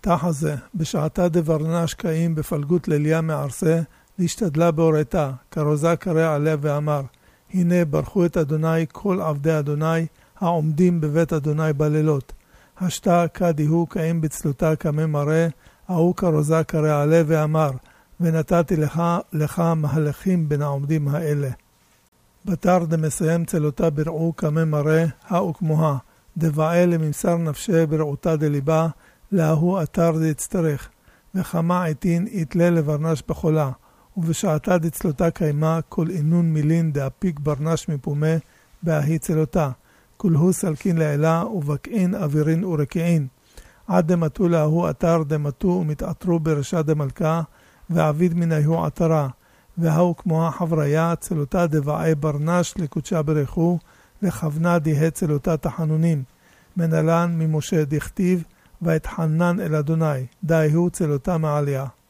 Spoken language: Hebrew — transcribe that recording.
תחזה, בשעתה דברנש קאים בפלגות לליה מערסה, להשתדלה בהוראתה, כרוזה קרא עליה ואמר, הנה ברכו את אדוני כל עבדי אדוני, העומדים בבית אדוני בלילות. השתה כדיהו קאים בצלותה כמי מראה, ההוא כרוזה קרא עליה ואמר, ונתתי לך מהלכים בין העומדים האלה. בתר דמסיים צלותה ברעו כמי מראה, האו כמוה, דבעה לממסר נפשה ברעותה דליבה, להוא אתר דצטרך, וכמה עתין יתלה לברנש בחולה, ובשעתה דצלותה קיימה כל אינון מילין דאפיק ברנש מפומה, בההי צלותה, כולהו סלקין לעילה ובקעין אווירין ורקעין, עד דמתו להוא אתר דמתו ומתעטרו ברשע דמלכה, ועביד מניהו עטרה, והוא כמוה חבריה צלותה דבעי ברנש לקודשה ברכו, לכוונה דה צלותה תחנונים, מנלן ממשה דכתיב, והתחנן אל אדוני, דהיהו צלותה מעליה.